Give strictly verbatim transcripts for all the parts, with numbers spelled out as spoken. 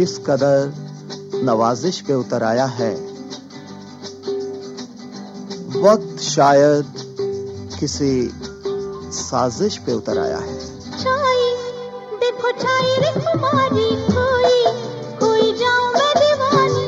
किस कदर नवाजिश पे उतर आया है। वक्त शायद किसी साजिश पे उतर आया है। छाई देखो छाई रे तुम्हारी कोई कोई जाऊं मैं दीवानी।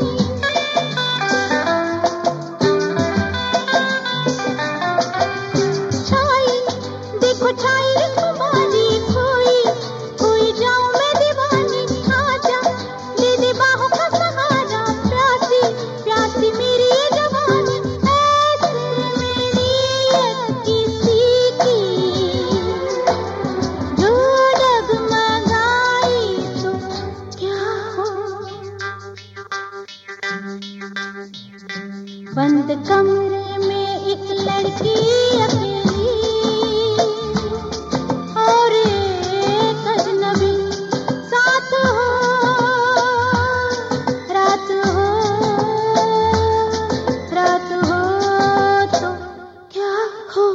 छाई देखो छाई रे तुम्हारी कोई कोई जाऊं मैं दीवानी। आजा दे दे बाहों का सहारा प्यासी प्यासी मेरी ये जवानी। ऐसे मेरी किसी की जो डगमगाई तो क्या हो। बंद कमरे में एक लड़की अकेली और एक अजनबी साथ हो। रात हो रात हो तो क्या हो।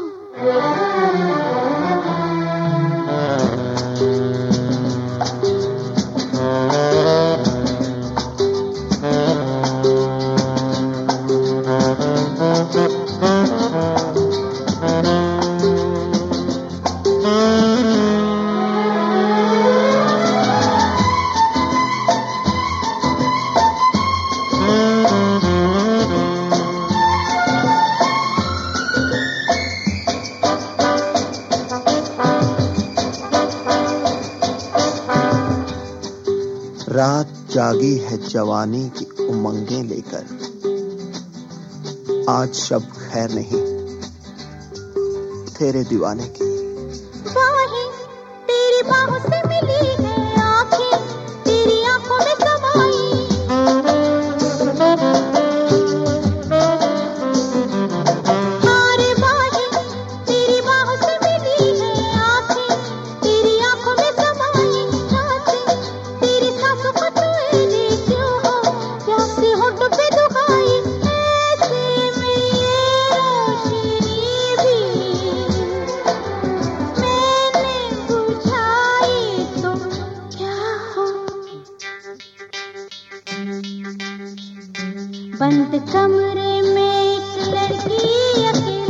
रात जागी है जवानी की उमंगें लेकर। आज शब खैर नहीं तेरे दीवाने की। बाहें तेरी बाहों से मिली है, आंखें तेरी आंखों में समाई। अरे बाहें तेरी बाहों से मिली है, आंखें तेरी आंखों में समाई। रातें तेरी सांसों को छुए ले क्यों हो, प्यासे होठों पे दुखाई। ऐसे में ये रोशनी भी मैंने बुझाई तो क्या हो। बंद कमरे में एक लड़की अकेली